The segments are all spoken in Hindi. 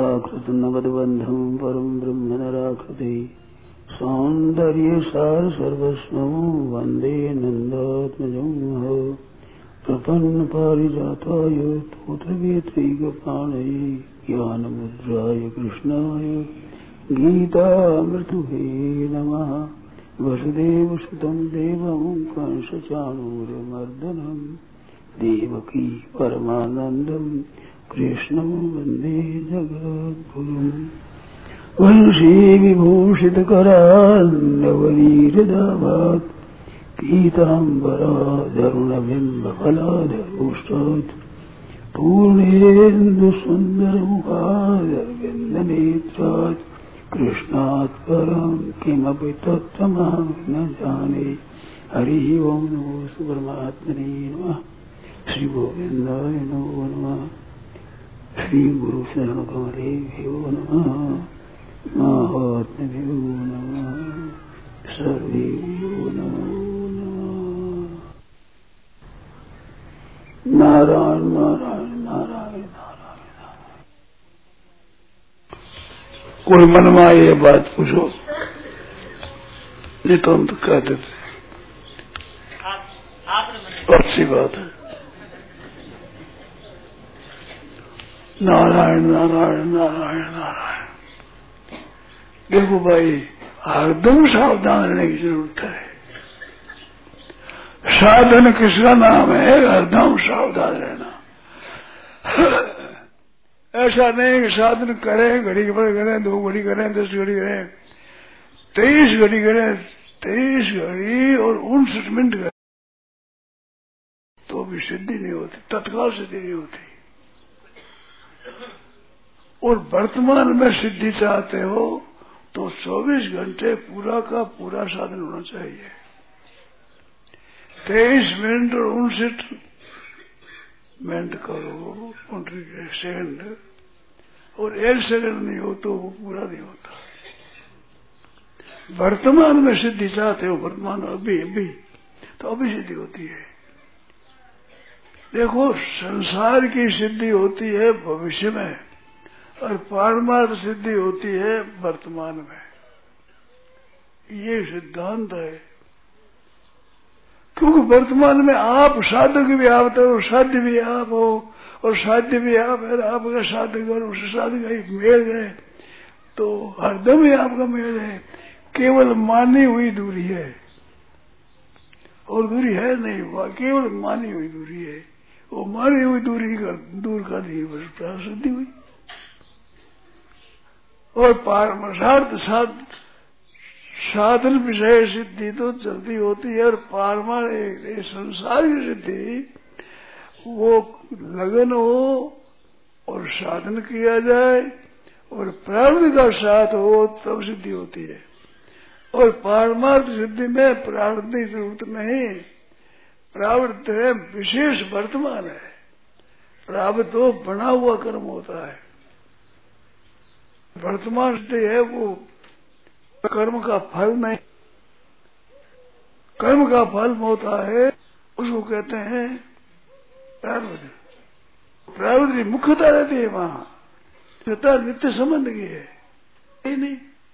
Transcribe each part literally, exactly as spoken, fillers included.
प्राकृत नवदबंधम परम ब्रह्म नराकृति सौंदर्य सार सर्वस्वं वंदे नंदात्मजं प्रपन्न पारिजाताय तोत्रवेत्रैकपाणये ज्ञानमुद्राय कृष्णाय गीतामृतुहे नमः। वसुदेवसुतं देवं कंसचाणूरमर्दनं देवकी परमानन्दं कृष्णं वन्दे जगद्गुरुम्। वंशी विभूषितकरान्नवनीरदाभात् पीताम्बराधरुणबिम्बफलाधरोष्टात् पूर्णेन्दुसुन्दरमुखादरविन्दनेत्रात् कृष्णात् परं किमपि तत्त्वमहं न जाने। हरिः ओं नमो परमात्मने नमः। श्री गोविन्दाय नमो नमः। श्री गुरु शरण कमलेभ्यो नमः। महात्म्यो नमः। सर्वेभ्यो नमो नमः। नारायण नारायण नारायण नारायण। कोई मन में आए ये बात पूछो, नहीं तो हम तो कह देते अच्छी बात है। नारायण नारायण नारायण नारायण। देखो भाई, हरदम सावधान रहने की जरूरत है। साधन किसका नाम है? हरदम सावधान रहना। ऐसा नहीं कि साधन करें, घड़ी भर करें, दो घड़ी करें, दस घड़ी करें, तेईस घड़ी करें, तेईस घड़ी और उनसठ मिनट करें तो भी सिद्धि नहीं होती, तत्काल सिद्धि नहीं होती। और वर्तमान में सिद्धि चाहते हो तो चौबीस घंटे पूरा का पूरा साधन होना चाहिए। तेईस मिनट और उनसठ मिनट करो, उनसठ सेकंड, और एक सेकंड नहीं हो तो वो पूरा नहीं होता। वर्तमान में सिद्धि चाहते हो, वर्तमान अभी अभी तो अभी सिद्धि होती है। देखो, संसार की सिद्धि होती है भविष्य में और पारमार्थ सिद्धि होती है वर्तमान में। ये सिद्धांत है। क्योंकि वर्तमान में आप साधक भी आप हो, साध्य भी आप हो, और साध्य भी आप है, आपका साधक और उस साधक का मेल है तो हरदम ही आपका मेल है। केवल मानी हुई दूरी है और दूरी है नहीं, वह केवल मानी हुई दूरी है। वो मानी हुई दूरी कर दूर कर दी, बस प्राप्त सिद्धि हुई। और पारमार्थ साध साधन विषय सिद्धि तो जल्दी होती है, और पारमार्थ संसार की सिद्धि वो लगन हो और साधन किया जाए और प्रारब्ध का साथ हो तब सिद्धि होती है। और पारमार्थ सिद्धि में प्रारब्ध की जरूरत नहीं, प्रारब्ध है विशेष वर्तमान है। प्रारब्ध तो बना हुआ कर्म होता है, वर्तमान सिद्धि है वो कर्म का फल नहीं। कर्म का फल होता है उसको कहते हैं प्रारब्ध। प्रारब्ध की मुख्यता रहती है वहां, मुख्यता नित्य संबंध की है। नहीं,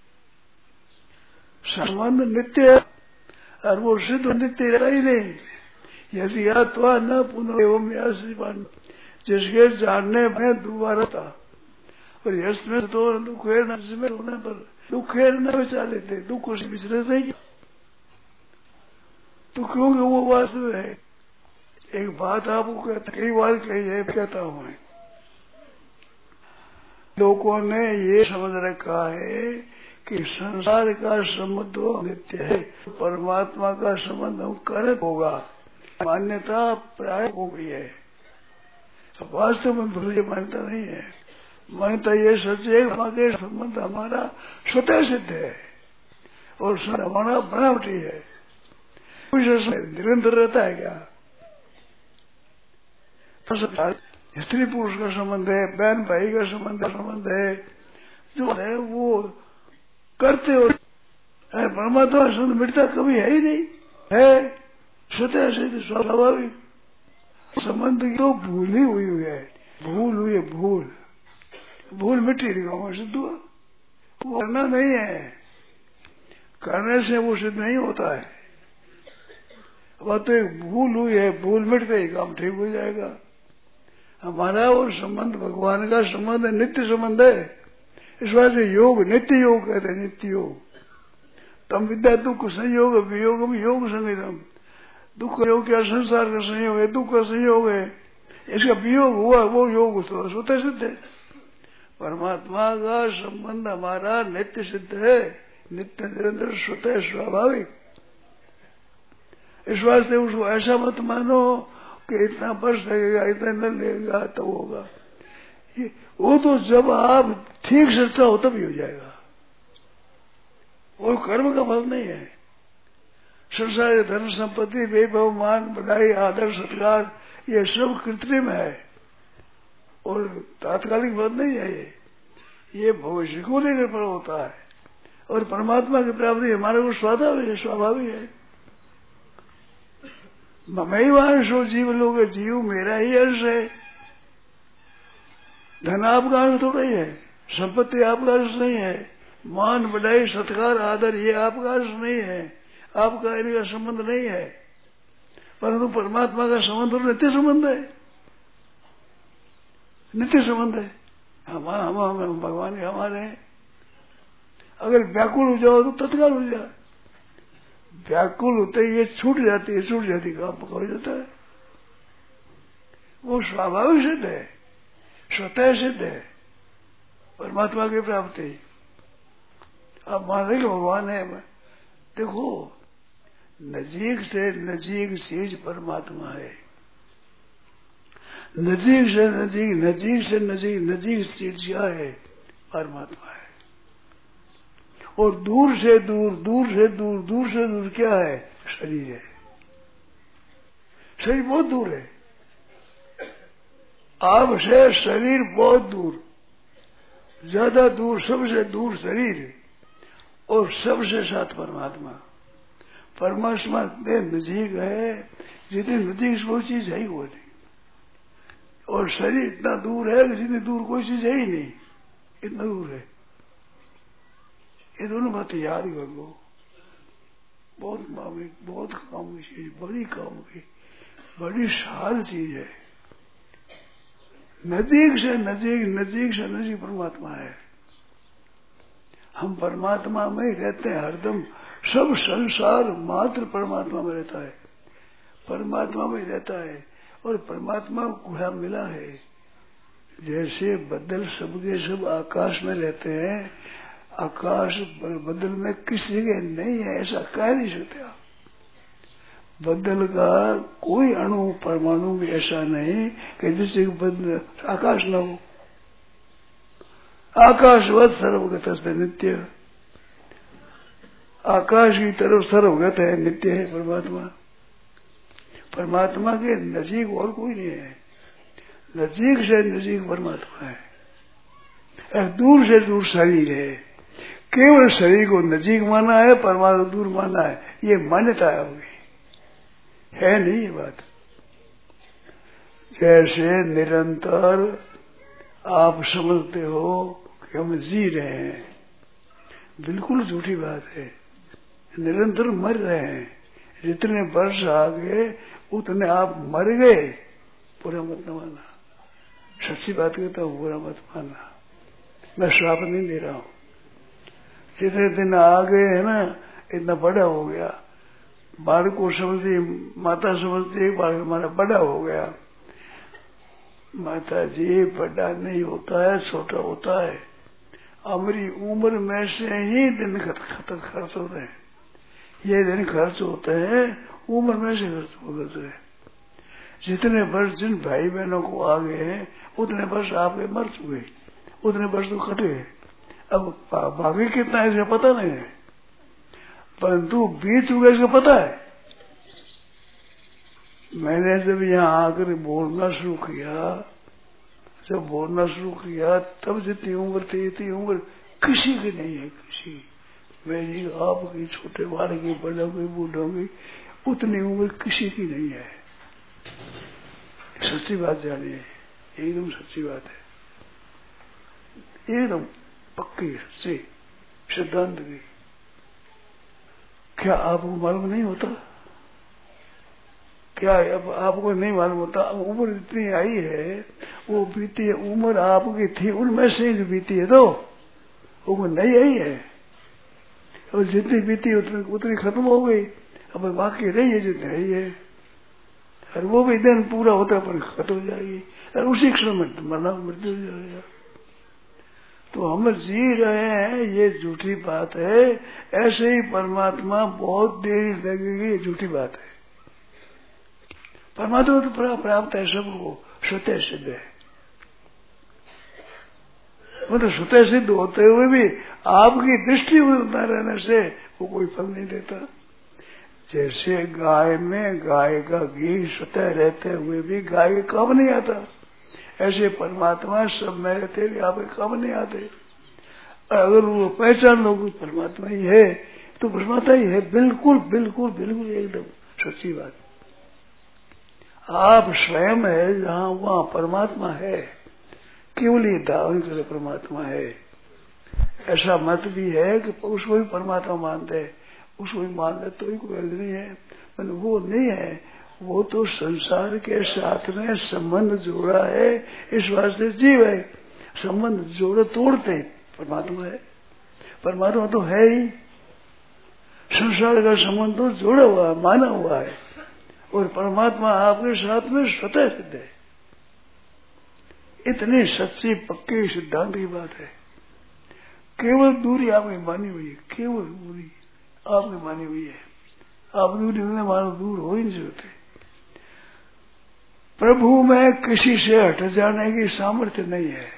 संबंध नित्य है और वो सिद्ध नित्य रहता ही नहीं। यदि यात्वा न पुनः जिसके जानने में दोबारा था, और यश में तो दुख है न, जिसमें होने पर दुख है न बचा लेते, दुख उसे बिचले नहीं तो क्योंकि वो वास्तव है। एक बात आपको कहता, कई बार कही है, कहता हूं मैं, लोगों ने ये समझ रखा है कि संसार का संबंध नित्य है, परमात्मा का संबंध हम करत होगा, मान्यता प्राय हो गई है। वास्तव में भूल मान्यता नहीं है। मान्यता ये सच है कि संबंध हमारा स्वतः सिद्ध है और हमारा बनावटी है, निरंतर रहता है। क्या स्त्री पुरुष का संबंध है, बहन भाई का संबंध संबंध है, जो है वो करते हो। परमात्मा संबंध मिटता कभी है ही नहीं, है स्वतः सिद्ध स्वाभाविक संबंध की तो भूल ही हुई है, भूल हुई है, भूल। भूल मिट्टी दिखाऊंगा सिद्ध हुआ। वो करना नहीं है, करने से वो सिद्ध नहीं होता है। वह तो एक भूल हुई है, भूल मिटते ही काम ठीक हो जाएगा। हमारा और संबंध भगवान का संबंध है, नित्य संबंध है। इस बात से योग नित्य योग कहते हैं, नित्य योग। तम विद्या दुख संयोग वियोग में योग संगीतम। दुख का योग क्या? संसार का संयोग है, दुख का संयोग है, इसका वियोग हुआ वो योग तो स्वतः सिद्ध है। परमात्मा का संबंध हमारा नित्य सिद्ध है, नित्य निरंतर स्वतः स्वाभाविक। इस वास्ते उसको ऐसा मत मानो कि इतना वर्ष लगेगा, इतना न लगेगा तो होगा। वो तो जब आप ठीक सच्चा हो तभी हो जाएगा। वो कर्म का फल नहीं है। संसार धन संपत्ति वैभव मान बढ़ाई आदर सत्कार ये सब कृत्रिम है और तात्कालिक फल नहीं है। ये ये भविष्य को लेकर फल होता है। और परमात्मा की प्राप्ति हमारे को स्वाभाविक है, स्वाभाविक है। ममई वांशो जीव लोग, जीव मेरा ही अंश है। धन आपका अंश थोड़ा ही है, संपत्ति आपका अंश नहीं है, मान बढ़ाई सत्कार आदर ये आपका अंश नहीं है, आपका इनका संबंध नहीं है। परंतु परमात्मा का संबंध और नित्य संबंध है, नित्य संबंध है। हमारा हम, हम, हम भगवान के हमारे हैं। अगर व्याकुल हो जाओ तो तत्काल हो जाए। व्याकुल होते ही ये छूट जाती है, छूट जाती काम पकड़ जाता है। वो स्वाभाविक सिद्ध है, स्वतः सिद्ध है परमात्मा की प्राप्ति। आप मान रहे भगवान है। देखो नजीक से नजीक चीज परमात्मा है, नजीक से नजीक नजीक से नजीक नजीक चीज क्या है? परमात्मा है। और दूर से दूर दूर से दूर दूर से दूर क्या है? शरीर है। शरीर बहुत दूर है, आपसे शरीर बहुत दूर, ज्यादा दूर, सबसे दूर शरीर और सबसे साथ परमात्मा। परमात्मा इतने नजीक है जितनी नजीक कोई चीज है ही वो नहीं, और शरीर इतना दूर है कि जितनी दूर कोई चीज है ही नहीं, इतना दूर है। ये दोनों बातें याद कर लो। बहुत मामूली, बहुत काम की चीज, बड़ी काम की, बड़ी सार चीज है। नजीक से नजीक नजीक से नजीक परमात्मा है। हम परमात्मा में ही रहते हैं हरदम। सब संसार मात्र परमात्मा में रहता है, परमात्मा में रहता है। और परमात्मा को खुला मिला है। जैसे बदल सबके सब आकाश में रहते हैं, आकाश बदल में किसी जगह नहीं है ऐसा कह नहीं सकते आप। बदल का कोई अणु परमाणु भी ऐसा नहीं कि जिससे बदल आकाश न हो। आकाशवत सर्वगत है, नित्य। आकाश की तरफ सर्वगत है, नित्य है परमात्मा। परमात्मा के नजीक और कोई नहीं है। नजीक से नजीक परमात्मा है और दूर से दूर शरीर है। केवल शरीर को नजीक माना है, परमात्मा दूर माना है, ये मान्यता है, है नहीं ये बात। जैसे निरंतर आप समझते हो कि हम जी रहे हैं, बिल्कुल झूठी बात है। निरंतर मर रहे हैं। जितने वर्ष आ गए उतने आप मर गए, पूरा मत न माना। सच्ची बात कहता हूँ, पूरा मत माना। मैं श्राप नहीं दे रहा हूँ। जितने दिन आ गए है ना, इतना बड़ा हो गया। बालक को समझती, माता समझती, बालक हमारा बड़ा हो गया। माता जी बड़ा नहीं होता है, छोटा होता है। हमारी उम्र में से ही दिन खत खर्च होते हैं। ये दिन खर्च होते हैं, उम्र में से खर्च होते हैं। जितने वर्ष जिन भाई बहनों को आ गए हैं उतने वर्ष आपके मर चुके, उतने वर्ष तो कटे। अब बाकी कितना है इसका पता नहीं है, परंतु बीत चुका इसका पता है। मैंने जब यहाँ आकर बोलना शुरू किया, जब बोलना शुरू किया तब जितनी उम्र थी इतनी उम्र किसी की नहीं है, किसी मेरी, आपकी, छोटे वाले की, बड़ों की, बूढ़ों की, उतनी उम्र किसी की नहीं है। सच्ची बात जानिए, एकदम सच्ची बात है। एकदम पक्की से सिद्धांत की। क्या आपको मालूम नहीं होता? क्या अब आपको नहीं मालूम होता? उम्र इतनी आई है, वो बीती उम्र आपकी थी उनमें से जो बीती है तो उम्र नहीं आई है, और जितनी बीती उतनी उतनी खत्म हो गई। अब बाकी रही है जितनी रही है, और वो भी दिन पूरा होता पर खत्म हो जाएगी, और उसी क्षण में मरना मृत्यु हो जाएगा। तो हम जी रहे हैं ये झूठी बात है, ऐसे ही परमात्मा बहुत देरी लगेगी, ये झूठी बात है। परमात्मा तो प्राप्त है सबको, स्वतः सिद्ध है। मतलब स्वतः सिद्ध होते हुए भी आपकी दृष्टि होता रहने से वो कोई फल नहीं देता। जैसे गाय में गाय का घी स्वतः रहते हुए भी गाय के काम नहीं आता, ऐसे परमात्मा सब में रहते हुए आप काम नहीं आते। अगर वो पहचान लोग परमात्मा ही है तो परमात्मा ही है, बिल्कुल बिल्कुल बिल्कुल एकदम सच्ची बात। आप स्वयं है जहाँ वहाँ परमात्मा है, केवल ये दावन करे परमात्मा है। ऐसा मत भी है कि उसको भी परमात्मा मानते हैं, उसको भी मान ले तो ही कोई अर्थ नहीं है, पर वो नहीं है। वो तो संसार के साथ में संबंध जोड़ा है, इस वास्ते जीव है। संबंध जोड़े तोड़ते परमात्मा है, परमात्मा तो है ही। संसार का संबंध तो जोड़ा हुआ माना हुआ है, और परमात्मा आपके साथ में स्वतः सिद्ध है। इतनी सच्ची पक्की सिद्धांत की बात है। केवल दूरी आपकी मानी हुई है, केवल दूरी आपकी मानी हुई है। आप दूरी में मानो दूर हो ही नहीं सकते। प्रभु में किसी से हट जाने की सामर्थ्य नहीं है।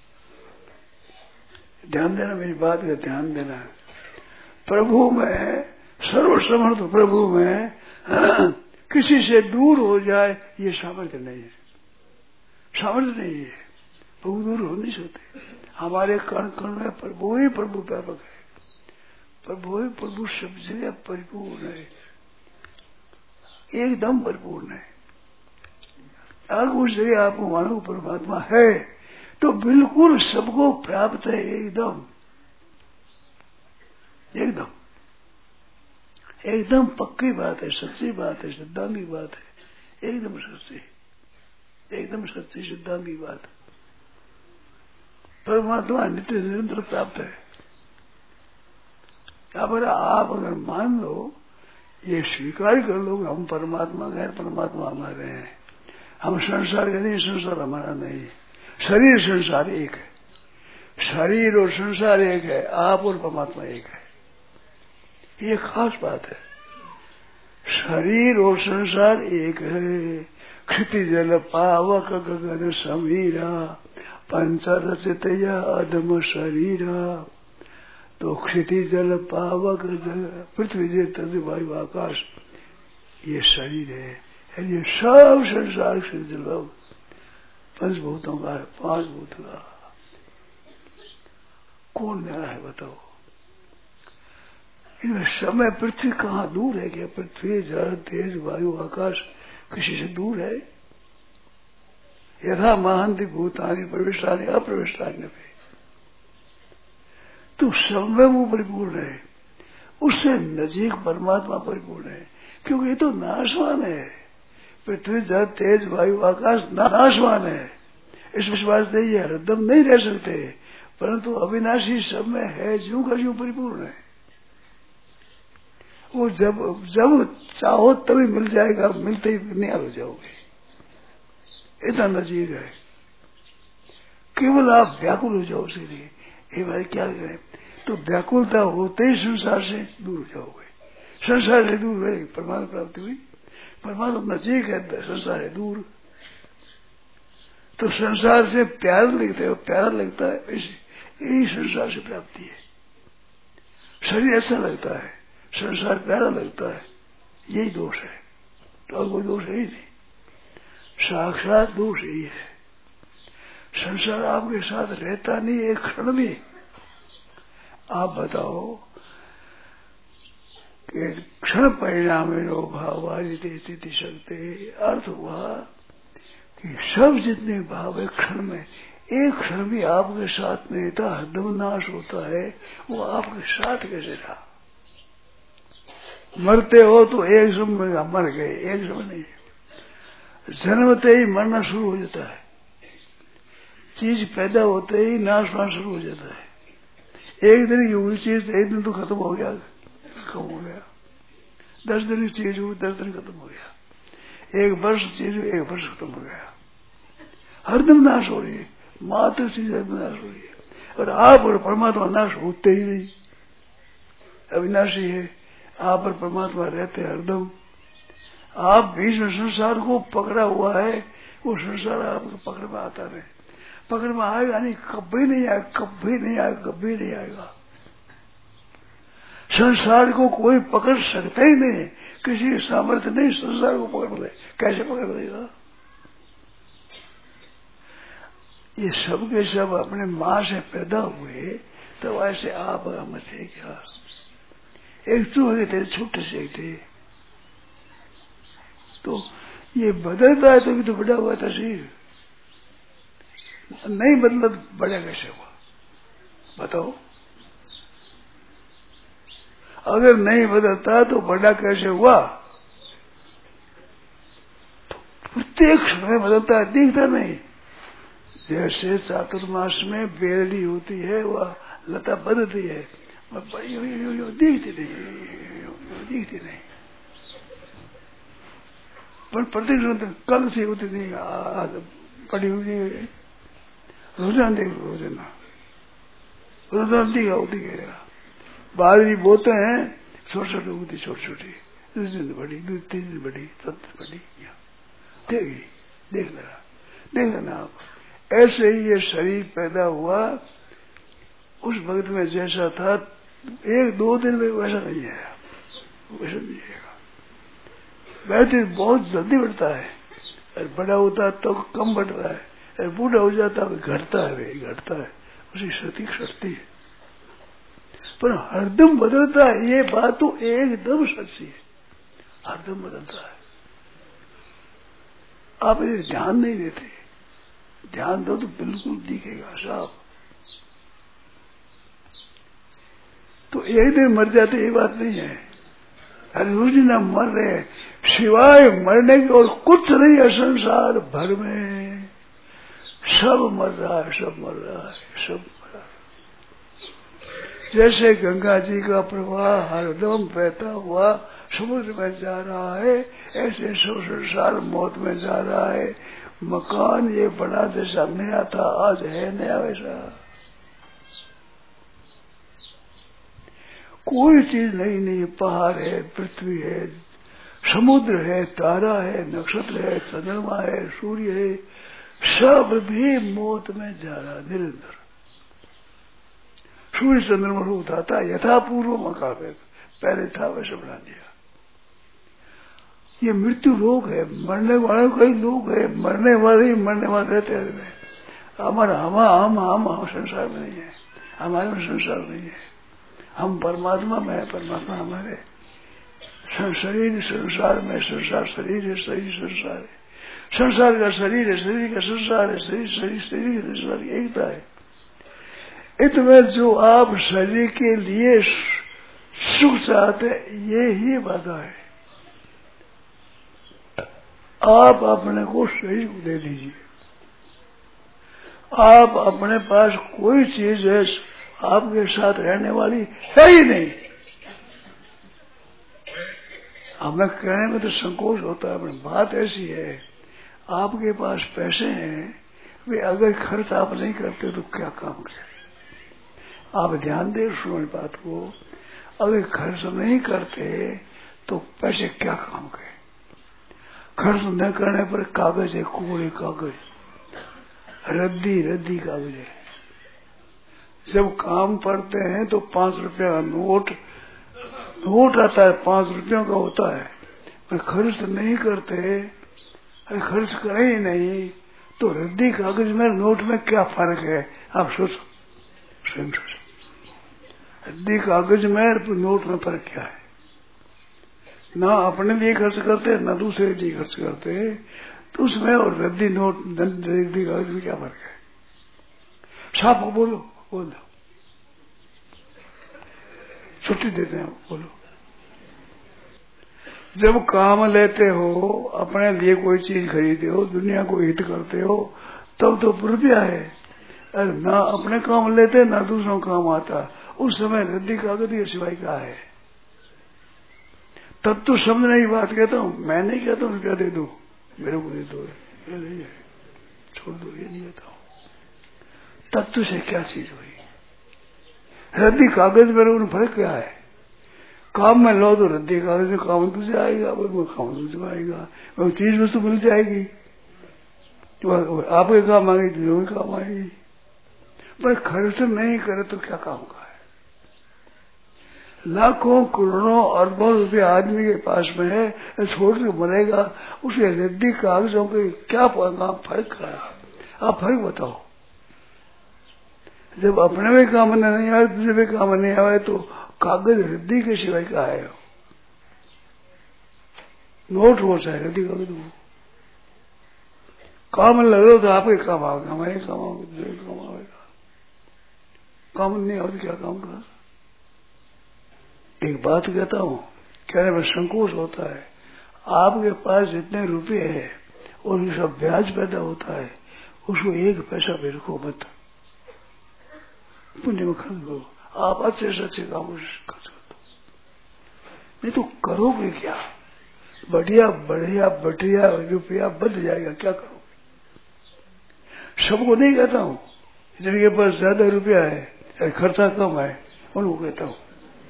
ध्यान देना, मेरी बात का ध्यान देना। प्रभु में, सर्वसमर्थ प्रभु में किसी से दूर हो जाए ये सामर्थ्य नहीं है, सामर्थ्य नहीं है। प्रभु दूर हो नहीं सकते। हमारे कण कण में प्रभु ही प्रभु व्यापक है, प्रभु ही प्रभु सब जगह परिपूर्ण है, एकदम परिपूर्ण है। अगर उस जगह आपको मानो परमात्मा है तो बिल्कुल सबको प्राप्त है, एकदम एकदम एकदम पक्की बात है, सच्ची बात है, सिद्धांत की बात है, एकदम सच्ची, एकदम सच्ची सिद्धांत की बात। परमात्मा नित्य निरंतर प्राप्त है। अगर आप अगर मान लो, ये स्वीकार कर लो हम परमात्मा गए, परमात्मा हमारे हैं, हम संसार के नहीं, संसार हमारा नहीं। शरीर संसार एक है, शरीर और संसार एक है, आप और परमात्मा एक है। ये खास बात है। शरीर और संसार एक है। क्षिति जल पावक गगन समीरा पंचरचित अधम शरीरा। तो क्षिति जल पावक जल पृथ्वी जल तज वायु आकाश, ये शरीर है, ये सब संसार से जल पंचभूतों का है, पांच भूत का। कौन न्यारा है बताओ? इनमें समय पृथ्वी कहाँ दूर है? क्या पृथ्वी जल तेज वायु आकाश किसी से दूर है? यथा महांति भूतानि प्रविष्टानि अप्रविष्टानि पे, तो समय वो परिपूर्ण है, उससे नजीक परमात्मा परिपूर्ण है। क्योंकि ये तो नाशवान है, पृथ्वी जल तेज वायु आकाश नाशवान है। इस विश्वास से ये हरदम नहीं रह सकते, परंतु अविनाशी सब में है, ज्यों का ज्यों परिपूर्ण है। वो जब जब चाहो तभी मिल जाएगा, मिलते ही निहाल हो जाओगे, इतना नजीक है। केवल आप व्याकुल हो जाओ उसके लिए, ये भाई क्या करें, तो व्याकुलता होते ही संसार से दूर हो जाओगे। संसार से दूर है परमात्मा प्राप्ति हुई, परमात्मा नजीक है, संसार है दूर। तो संसार से प्यार लगता है, प्यारा लगता है, यही संसार से प्राप्ति है। शरीर ऐसा लगता है, संसार प्यारा लगता है, यही दोष है। तो और कोई दोष है ही नहीं, साक्षात दोष यही है। संसार आपके साथ रहता नहीं एक क्षण भी। आप बताओ कि क्षण परिणाम भाव स्थिति सकते, अर्थ हुआ कि सब जितने भाव है क्षण में एक क्षण भी आपके साथ नहीं था, हरदम नाश होता है, वो आपके साथ कैसे रहा? मरते हो तो एक समय मर गए, एक समय नहीं, जन्मते ही मरना शुरू हो जाता है, चीज पैदा होते ही नाश होना शुरू हो जाता है। एक दिन की हुई चीज एक दिन तो खत्म हो गया, खत्म हो गया। दस दिन की चीज हुई, दस दिन खत्म हो गया। एक वर्ष चीज हुई, एक वर्ष खत्म हो गया। हरदम नाश हो रही है, मात्र चीज हरदम नाश हो रही है। और आप और परमात्मा नाश होते ही नहीं, अविनाशी है। आप और परमात्मा रहते हरदम। आप बीच में संसार को पकड़ा हुआ है, वो संसार आपको पकड़ में आता नहीं, पकड़ में आएगा नहीं, कभी नहीं आएगा, कभी नहीं आएगा, कभी नहीं आएगा। संसार को कोई पकड़ सकता ही नहीं, किसी सामर्थ्य नहीं संसार को पकड़ ले, कैसे पकड़ लेगा? ये सब के सब अपने माँ से पैदा हुए, तो ऐसे आप हम थे क्या? एक तू है तेरे छोटे से थे, तो ये बदलता है तो भी तो बड़ा हुआ था शरीर, नहीं बदला तो बड़ा कैसे हुआ बताओ? अगर नहीं बदलता तो बड़ा कैसे हुआ? प्रत्येक समय बदलता है, दिखता नहीं। जैसे चातुर्मास में बेरड़ी होती है, वह लता बदलती है, वह बड़ी हुई दिखती नहीं, दिखती नहीं। पर प्रत्येक कल से होती नहीं, पड़ी हुई रोजाना देख, रोजाना रोजाना दिखा होती गया। बारहवीं बोते हैं, छोटी छोटी उगती, छोटी छोटी, दूसरे दिन बड़ी, दूसरे तीन दिन बड़ी, सब बड़ी, देख देख लेना, देख लेना आप। ऐसे ही ये शरीर पैदा हुआ, उस वक्त में जैसा था, एक दो दिन में वैसा नहीं है, वैसा नहीं है। वैसे बहुत जल्दी बढ़ता है, और बड़ा होता है तो कम बढ़ रहा है, और बूढ़ा हो जाता है घटता है, घटता है, उसी शक्ति शक्ति है। पर हरदम बदलता है, ये बात तो एकदम सच्ची है, हरदम बदलता है। आप ये ध्यान नहीं देते, ध्यान दो तो बिल्कुल दिखेगा साफ। तो एक दिन मर जाते ये बात नहीं है, अरे रोजिना मर रहे, सिवाय मरने के और कुछ नहीं है संसार भर में, सब मर रहा है, सब मर रहा है, सब मर रहा है। जैसे गंगा जी का प्रवाह हरदम बहता हुआ समुद्र में जा रहा है, ऐसे सब संसार मौत में जा रहा है। मकान ये बड़ा जैसा नया था, आज है नया वैसा, कोई चीज नई नहीं। पहाड़ है, पृथ्वी है, समुद्र है, तारा है, नक्षत्र है, चंद्रमा है, सूर्य है, सब भी मौत में जा रहा निरंतर। सूर्य चंद्रमा को उठाता यथा पूर्व मकान, पहले था वैसे बना दिया। ये मृत्यु रोग है, मरने वाले कई लोग है, मरने वाले ही मरने वाले रहते हैं। हमारा हम हम हम हम संसार में नहीं है, हमारे में संसार नहीं है, हम परमात्मा में है, परमात्मा हमारे। शरीर संसार में, संसार शरीर है, शरीर संसार है, संसार का शरीर है, शरीर का संसार है, शरीर शरीर शरीर का संसार एकता है। इतने जो आप शरीर के लिए सुख चाहते, ये ही बाधा है। आप अपने को शरीर को दे दीजिए, आप अपने पास कोई चीज है आपके साथ रहने वाली है ही नहीं। हमें कहने में तो संकोच होता है, बात ऐसी है, आपके पास पैसे हैं, वे अगर खर्च आप नहीं करते तो क्या काम करें? आप ध्यान दें सुन बात को, अगर खर्च नहीं करते तो पैसे क्या काम करें? खर्च न करने पर कागज है, कोरे कागज, रद्दी रद्दी कागज है। जब काम पड़ते हैं तो पांच रुपया का नोट नोट आता है, पांच रुपयों का होता है, पर खर्च नहीं करते, अरे खर्च करें ही नहीं तो रद्दी कागज में नोट में क्या फर्क है? आप सोचो, स्वयं सोचो, रद्दी कागज में नोट में फर्क क्या है? ना अपने लिए खर्च करते, ना दूसरे लिए खर्च करते, तो उसमें और रद्दी नोट रद्दी कागज में क्या फर्क है? सांप को बोलो, बोल दो, छुट्टी देते हैं, बोलो। जब काम लेते हो, अपने लिए कोई चीज खरीदते हो, दुनिया को हित करते हो, तब तो रुपया है। अरे ना अपने काम लेते ना दूसरों काम आता, उस समय रद्दी कागज के सिवाय क्या है। तब तो समझने की बात कहता हूँ, मैं नहीं कहता हूँ रुपया दे दो, मेरे को दे दो, ये नहीं है, छोड़ दो, ये नहीं कहता हूँ। तत्व से क्या चीज हुई, रद्दी कागज में उन फर्क क्या है। काम में लो तो रद्दी कागज में काम तुझे आएगा, वो काम तुझे आएगा, वो चीज वस्तु मिल जाएगी, तो आपके काम आएगी, दूसरों के काम आएगी। पर खर्च नहीं करे तो क्या काम का है। लाखों करोड़ों अरबों रुपये आदमी के पास में है, छोड़ के मरेगा, उसके रद्दी कागजों के क्या फर्क है, आप फर्क बताओ। जब अपने में काम नहीं आए, दूसरे में काम नहीं आए, तो कागज रद्दी के सिवाय क्या है। नोट हो चाहे रद्दी कागज हो, काम लगे तो आपके काम आएगा, हमारे काम आएगा, दूसरे काम आएगा। काम नहीं हो तो क्या काम कर। एक बात कहता हूँ, कहने में संकोच होता है, आपके पास जितने रुपये है और उसका ब्याज पैदा होता है, उसको एक पैसा भी रखो मत, पुण्य में खर्च करो। आप अच्छे से अच्छे काम खर्च कर दो, नहीं तो करोगे क्या। बढ़िया बढ़िया बढ़िया रुपया बच जाएगा, क्या करोगे। सबको नहीं कहता हूँ, जिनके पास ज्यादा रुपया है, खर्चा कम है, उनको कहता हूँ।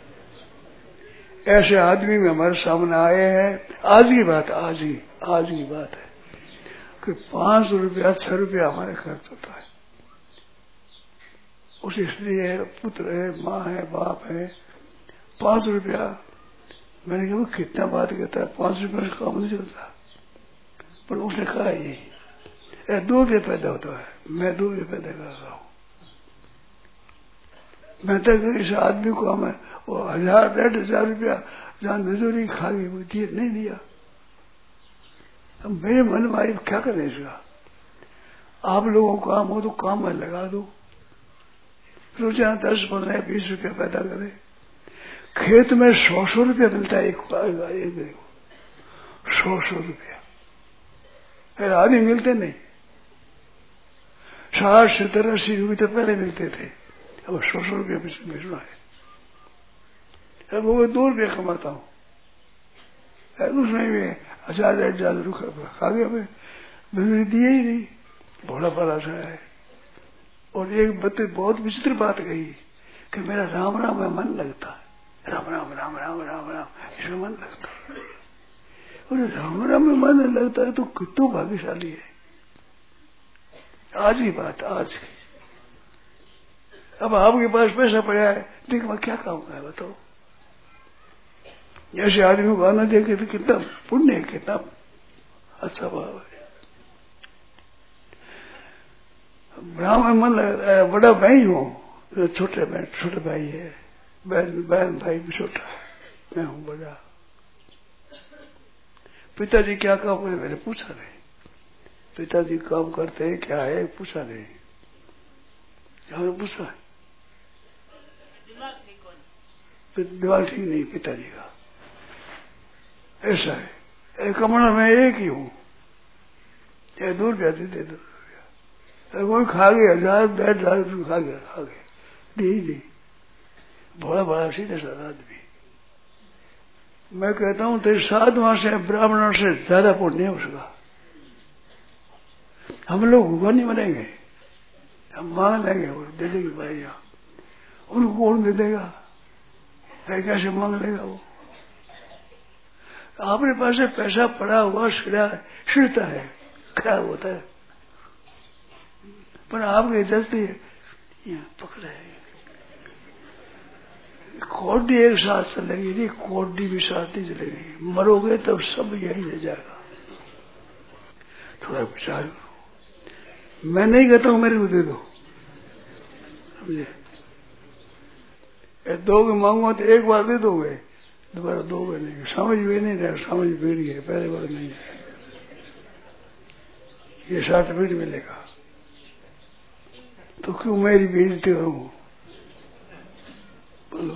ऐसे आदमी में हमारे सामने आए हैं, आज की बात, आज ही आज की बात है कि पांच सौ रुपया छह रुपया हमारे खर्च होता है। उस स्त्री है, पुत्र है, माँ है, बाप है, पांच सौ रुपया। मैंने कहा कितना बात कहता है, पांच रुपये का काम नहीं चलता। पर उसने कहा ये दो रुपये पैदा होता है, मैं दो रुपये पैदा कर रहा हूँ। मैं तो इस आदमी को हमें वो हजार डेढ़ हजार रुपया जहाँ मजदूरी खा गई, वो दिए नहीं दिया। अब मेरे मन में आई क्या करें इसका। आप लोगों को काम हो तो काम में लगा दो, फिर जहाँ दस पंद्रह बीस रुपया पैदा करे। खेत में सौ सौ रुपया मिलता है, एक एक सौ सौ रुपया, फिर आदमी मिलते नहीं। साठ सत्तर अस्सी रुपये तो पहले मिलते थे, अब सौ सौ रुपया मिल रहा है। अब वो दो रुपये कमाता हूँ, उसमें भी हजार डेढ़ हजार रुपये खा गया, मैंने दिए ही नहीं, भोला भाला सा है। और एक बच्चे बहुत विचित्र बात कही कि मेरा राम राम में मन लगता है, राम राम राम राम राम राम इसमें मन लगता है। और राम राम में मन लगता है तो कितना भाग्यशाली है। आज ही बात, आज की। अब आपके पास पैसा पड़ा है, देख मैं क्या काम का है बताओ। जैसे आदमी को आना देखे तो कितना पुण्य है, कितना अच्छा भाव है। ब्राह्मण मन लगता है, बड़ा भाई हूँ, छोटे भाई छोटे भाई है, बहन बहन भाई भी छोटा है, मैं हूँ बड़ा। पिताजी क्या काम करे, मैंने पूछा नहीं। पिताजी काम करते हैं क्या है, पूछा नहीं। हमने पूछा दिमाग ठीक नहीं पिताजी का, ऐसा है। एक कमरा में एक ही हूँ, चाहे दूर जाती दे दो रुपया, कोई खा गया हजार डेढ़ हजार रुपये खा गया, खा गया दी दी, बड़ा बड़ा सीधे साधा आदमी। मैं कहता हूँ तेरे साधुओं से ब्राह्मणों से ज्यादा पुण्य है उसका। हम लोग भूखा नहीं मरेंगे, हम मांग लेंगे, वो दे देगी भाई, यहाँ उनको कौन दे देगा, कैसे मांग लेगा वो। आपके पास पैसा पड़ा हुआ सिरा सिरता है, खराब होता है, पर आपके जल्दी पकड़े कोडी एक साथ चलेगी नहीं, कोडी भी साथ नहीं चलेगी। मरोगे तब सब यही रह जाएगा। थोड़ा विचार करो। मैं नहीं कहता हूं मेरे को दे दो, समझे। दो के मांगो तो एक बार दे दोगे, दोबारा दोगे नहीं। समझ भी नहीं रहे, समझ बीड़ गए, पहले बार नहीं है। ये सर्टिफिकेट मिलेगा। तो क्यों मेरी बेइज्जती करूं? बोलो,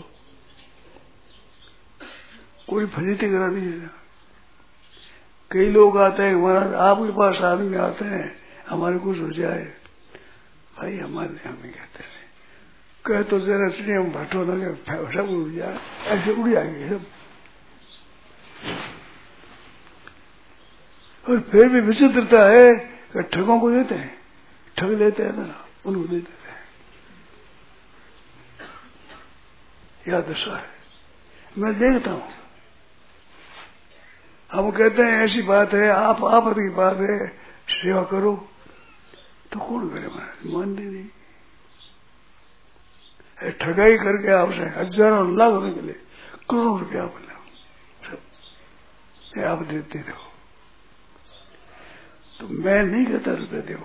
कोई फजीती करा दीजिए। कई लोग आते हैं, महाराज आपके पास आदमी आते हैं, हमारे कुछ हो जाए। भाई हमारे यहाँ में कहते हैं, कह तो जरा इसलिए हम भटो लगे, सब उड़ जाए, ऐसे उड़ जाएंगे सब। और फिर भी विचित्रता है कि ठगों को देते हैं, ठग लेते हैं ना, उनको दे देते हैं। यह दशा है, मैं देखता हूं। हम कहते हैं ऐसी बात है, आप आप की बात है, सेवा करो, तो कौन करे? महाराज मानते नहीं। ठगाई करके आपसे हजारों लाख रुपए मिले, करोड़ रुपया बोला सब आप देते हो। तो मैं नहीं कहता रुपये दो,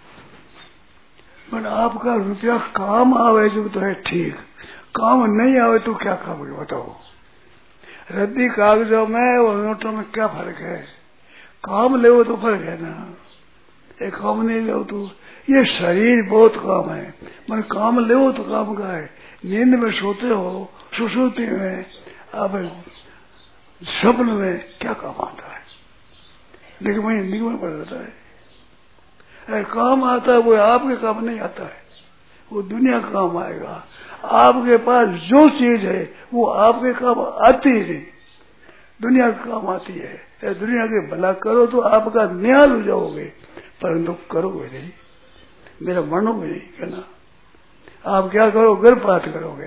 पर आपका रुपया काम आवे जो तो है ठीक, काम नहीं आवे तो क्या काम है बताओ? रद्दी कागजों में और नोटों में क्या फर्क है? काम ले तो फर्क है ना, एक काम नहीं ले तो। ये शरीर बहुत काम है, मन काम ले तो काम का है। नींद में सोते हो, सुसुप्ति में, अब स्वप्न में क्या काम आता है? लेकिन वही निगम पड़ जाता है। काम आता है वो आपके काम नहीं आता है, वो दुनिया का काम आएगा। आपके पास जो चीज है वो आपके काम आती ही नहीं, दुनिया का काम आती है। दुनिया के भला करो तो आपका न्याल हो जाओगे, परंतु करोगे नहीं, मेरा मानोगे नहीं। कहना आप क्या करो? गर्भपात करोगे,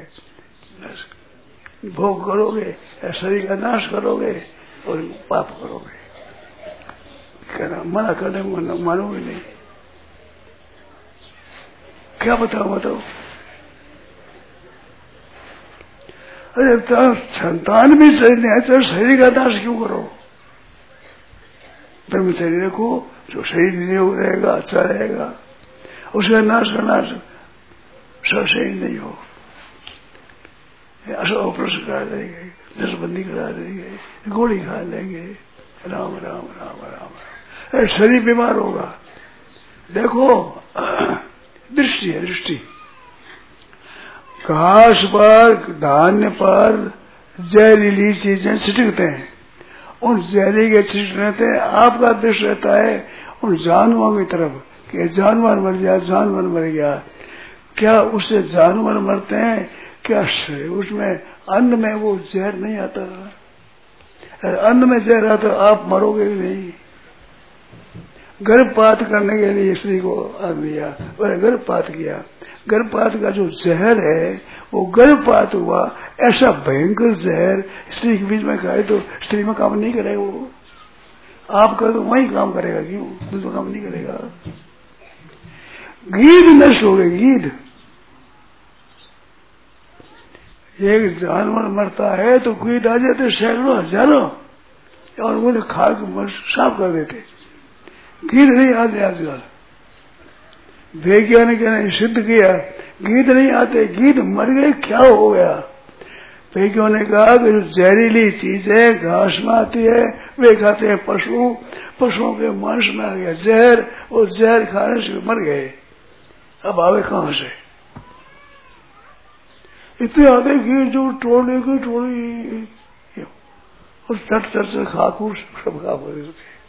भोग करोगे, शरीर का नाश करोगे और पाप करोगे। कहना मना करने मानोगे नहीं। क्या बताओ बताओ? अरे तो संतान भी चाहिए है तो शरीर का नाश क्यों करो? ब्रह्मचर्य रखो, जो शरीर निरोग रहेगा, अच्छा रहेगा, उसका नाश करना सही नहीं हो। ऑपरेशन करा देंगे, नसबंदी करा देंगे, गोली खा लेंगे, राम राम राम राम राम, शरीर बीमार होगा। देखो दृष्टि है, दृष्टि। घास पर, धान्य पर जहरीली चीजें छिटकते हैं, उन जहरी के छिटकने से आपका दृष्टि रहता है उन जानवरों की तरफ कि जानवर मर गया, जानवर मर गया। क्या उससे जानवर मरते हैं? क्या उसमें अन्न में वो जहर नहीं आता? अन्न में जहर आता तो आप मरोगे नहीं। गर्भपात करने के लिए स्त्री को आ दिया, गर्भपात किया, गर्भपात का जो जहर है वो गर्भपात हुआ, ऐसा भयंकर जहर स्त्री के बीच में खाए तो स्त्री में काम नहीं करेगा। वो आप कर तो वही काम करेगा, क्यों दूसरा काम नहीं करेगा? गीध नष्ट हो गए, गीध। एक जानवर मरता है तो गीध आ जाते सैकड़ों हजारों, और उन्हें खा के साफ कर देते। गीध नहीं आते आजकल, वैज्ञानिक ने सिद्ध किया गीध नहीं आते, गीध मर गए, क्या हो गया? वैज्ञानिकों ने कहा कि जो जहरीली चीजें घास में आती है वे खाते हैं पशु, पशुओं के मांस में आ गया जहर, और जहर खाने से मर गए। अब आवे कहां से? इतने आते गीर जो टोली की टोली, और चट चट से खाकू सब खा पड़े।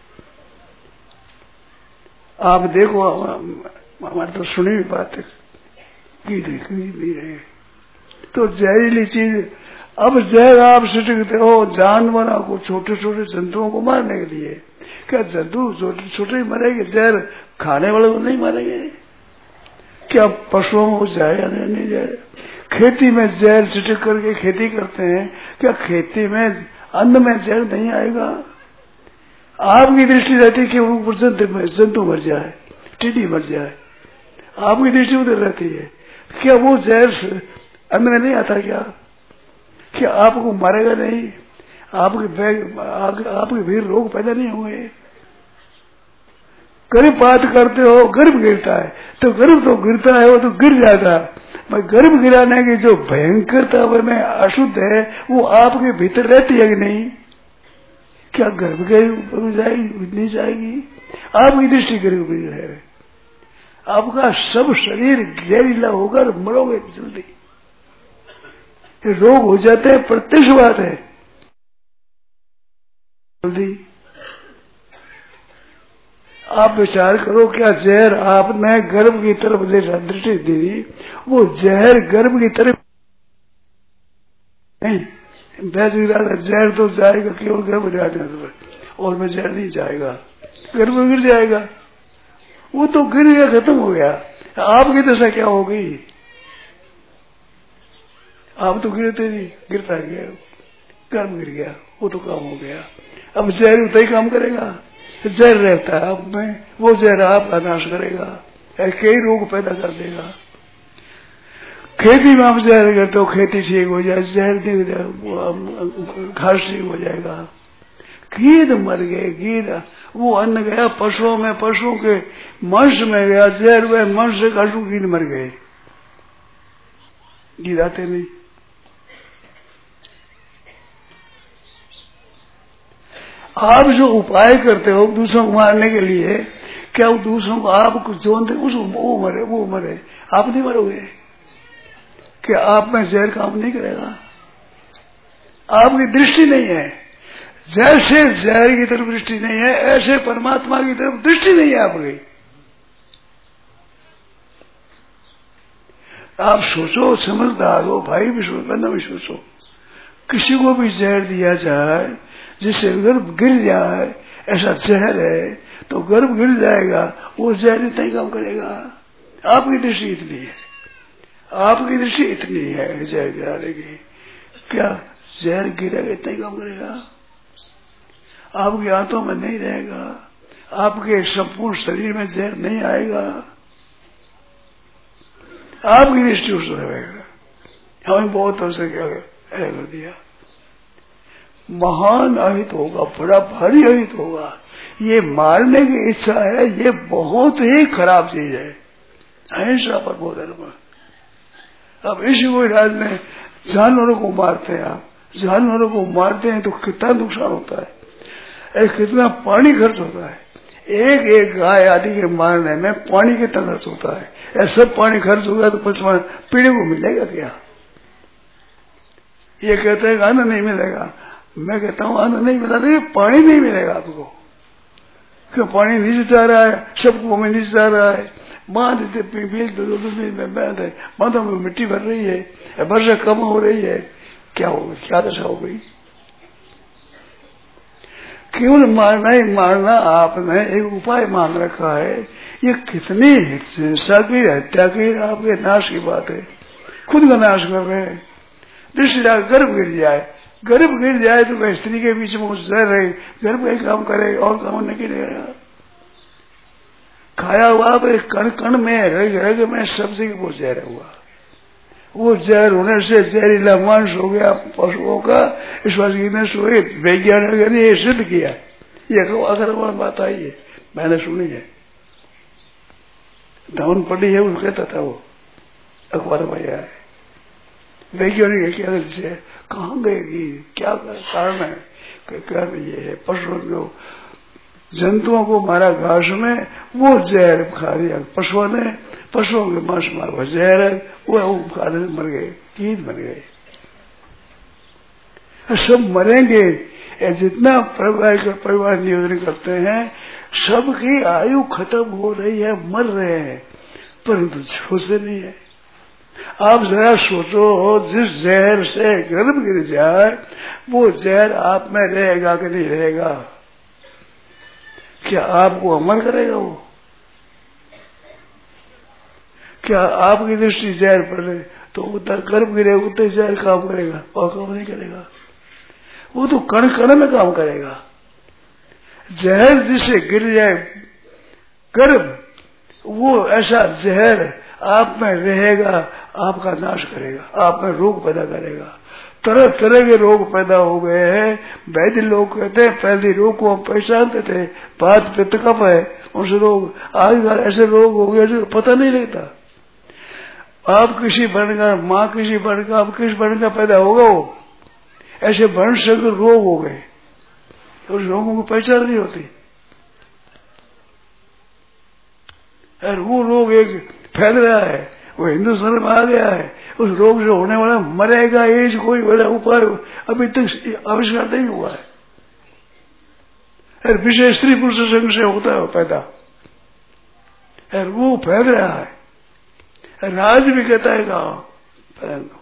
आप देखो, हमारे तो सुनी हुई बात है, गीत नहीं रहे तो जहरीली चीज। अब जहर आप छिटकते हो जानवरों को, छोटे छोटे जंतुओं को मारने के लिए। क्या जंतु छोटे छोटे मरेंगे? जहर खाने वाले को नहीं मारेंगे? क्या पशुओं को जाए नहीं जाए? खेती में जहर छिटक करके खेती करते हैं, क्या खेती में अन्न में जहर नहीं आएगा? आपकी दृष्टि रहती है कि ऊपर जंतु मर जाए, टिड्डी मर जाए, आपकी दृष्टि उधर रहती है। क्या वो जहर अन्न में नहीं आता? क्या क्या आपको मारेगा नहीं? आपके आपके भी रोग पैदा नहीं होंगे? गर्भपात करते हो, गर्भ गिरता है तो गर्भ तो गिरता है, वो तो गिर जाता है। भाई गर्भ गिराने की जो भयंकरता में अशुद्ध है वो आपके भीतर रहती है कि नहीं? क्या गर्भ जाएगी? नहीं जाएगी। आपकी दृष्टि गर्भ है। आपका सब शरीर जहरीला होकर मरोगे जल्दी। रोग हो जाते हैं, प्रत्यक्ष बात है। जल्दी आप विचार करो, क्या जहर आपने गर्भ की तरफ जैसा दृष्टि दी, वो जहर गर्भ की तरफ नहीं, जहर तो जाएगा केवल गर्भ जाने और में जहर नहीं जाएगा, गर्भ में गिर जाएगा। वो तो गिर गया, खत्म हो गया। आपकी दशा क्या हो गई? आप तो गिरते नहीं, गिरता गया, गर्भ गिर गया, वो तो काम हो गया। अब जहर उतना ही काम करेगा, जहर रहता है आप में, वो जहर आपका नाश करेगा, कई रोग पैदा कर देगा। खेती में आप जहर करते हो, खेती ठीक हो जाए, जहर नहीं जाए, घास ठीक हो जाएगा। गीद मर गए, गीद वो अन्न गया पशुओं में, पशुओं के मांस में गया जहर, में मांस से घासू गीद मर गए, गीद आते नहीं। आप जो उपाय करते हो दूसरों को मारने के लिए, क्या वो दूसरों को आप कुछ जोनते कुछ वो मरे वो मरे, आप नहीं मरोगे? क्या आप में जहर काम नहीं करेगा? आपकी दृष्टि नहीं है। जैसे जहर की तरफ दृष्टि नहीं है, ऐसे परमात्मा की तरफ दृष्टि नहीं है आपकी। आप सोचो, समझदार हो भाई, विश्वबंधन में सोचो, किसी को भी जहर दिया जाए जिससे गर्भ गिर जाए, ऐसा जहर है तो गर्भ गिर जाएगा, वो जहर इतना ही काम करेगा। आपकी दृष्टि इतनी है, आपकी दृष्टि इतनी है जहर गिराने की, क्या जहर गिरेगा इतना ही काम करेगा? आपकी आंतों में नहीं रहेगा, आपके संपूर्ण शरीर में जहर नहीं आएगा, आपकी दृष्टि उसमें रहेगा। हमें बहुत अवसर क्या कर दिया, महान अहित होगा, बड़ा भारी अहित होगा। ये मारने की इच्छा है, ये बहुत ही खराब चीज है। अहिंसा पर बहुत धर्म। अब इसी को राज में जानवरों को मारते हैं, आप जानवरों को मारते हैं तो कितना नुकसान होता है, एक कितना पानी खर्च होता है। एक एक गाय आदि के मारने में पानी कितना खर्च होता है। ऐसा पानी खर्च होगा तो पशु पीढ़ी को मिलेगा क्या? ये कहते हैं अन्न नहीं मिलेगा, मैं कहता हूँ अन्न नहीं मिला तो पानी नहीं मिलेगा आपको। क्यों? पानी नीचे जा रहा है, सबको में नीचे जा रहा है, बांध बांधों में मिट्टी भर रही है, वर्षा कम हो रही है, क्या हो क्या दशा हो गई? केवल मारना ही मारना आपने एक उपाय मान रखा है। ये कितनी हिंसा की, हत्या की, आपके नाश की बात है। खुद का नाश कर रहे हैं। दृष्टि गर्भ गिर जाए, गर्भ गिर जाए तो वह स्त्री के बीच में कुछ जहर रहे, गर्भ का काम करे और काम नहीं करेगा। खाया हुआ कण कण में, रग रग में, सब जगह वो जहर हुआ। वो जहर होने से जहरीला मांस हो गया पशुओं का। इस बात की वैज्ञानिक ने ये सिद्ध किया, ये अखबार बात आई है, मैंने सुनी है, धवन पड़ी है, वो कहता था, वो अखबार में आया है। वैज्ञानिक क्या है, कहाँ गएगी, क्या कारण है? कारण ये है पशुओं को, जंतुओं को मारा घास में, वो जहर खा लिया पशुओं ने, पशुओं के मांस मारा जहर है, वो खाने मर गए, कीट मर गए, सब मरेंगे। जितना परिवार का परिवार नियोजन करते हैं, सबकी आयु खत्म हो रही है, मर रहे हैं, परंतु सोचते नहीं है। आप जरा सोचो, जिस जहर से गर्भ गिर जाए, वो जहर आप में रहेगा कि नहीं रहेगा? क्या आपको अमर करेगा वो? क्या आपकी दृष्टि जहर पड़े तो उतना गर्भ गिरे, उतने जहर काम करेगा और काम नहीं करेगा? वो तो कण कण में काम करेगा। जहर जिसे गिर जाए गर्भ, वो ऐसा जहर आप में रहेगा, आपका नाश करेगा, आप में रोग पैदा करेगा। तरह तरह के रोग पैदा हो गए हैं। वैद्य लोग कहते हैं पहले रोग को हम पहचानते थे, बात पित्त कफ है, उस रोग आज ऐसे रोग हो गए जो पता नहीं लगता। आप किसी वर्ण का, माँ किसी वर्ण का, आप किस वर्ण का पैदा होगा, वो ऐसे वर्ण से रोग हो गए, उस रोगों को पहचान नहीं होती। और वो रोग एक फैल रहा है, वो हिंदुस्तान में आ गया है, उस रोग से होने वाला मरेगा, ये कोई बड़ा उपाय अभी तक आविष्कार नहीं हुआ है। और विशेष स्त्री पुरुष संग से होता है पैदा, और वो फैल रहा है। राज भी कहता है कहा फैल दो।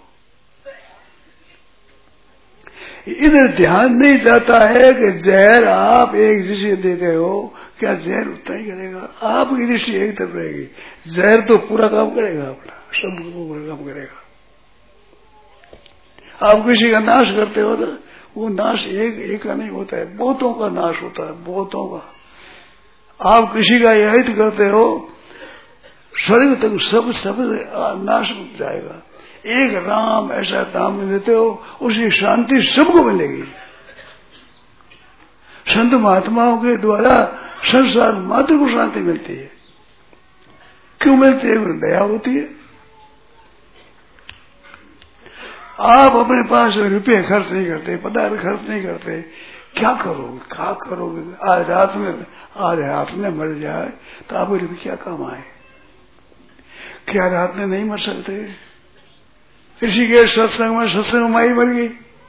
इधर ध्यान नहीं जाता है कि जहर आप एक दृष्टि देते हो, क्या जहर उतना ही करेगा? आपकी दृष्टि एक तरफ रहेगी, जहर तो पूरा काम करेगा, अपना सब पूरा काम करेगा। आप किसी का नाश करते हो तो वो नाश एक एक का नहीं होता है, बहुतों का नाश होता है, बहुतों का। आप किसी का हित करते हो, स्वर्ग तक सब सब नाश हो जाएगा। एक राम ऐसा दाम देते हो, उसकी शांति सबको मिलेगी। संत महात्माओं के द्वारा संसार मात्र को शांति मिलती है। क्यों मिलती है? दया होती है। आप अपने पास रुपये खर्च नहीं करते, पदार्थ खर्च नहीं करते, क्या करोगे? क्या करोगे? आज रात में आज रात में मर जाए तो आपको रुपये क्या काम आए? क्या रात में नहीं मर सकते? किसी के सत्संग में सत्संग माई मर गई,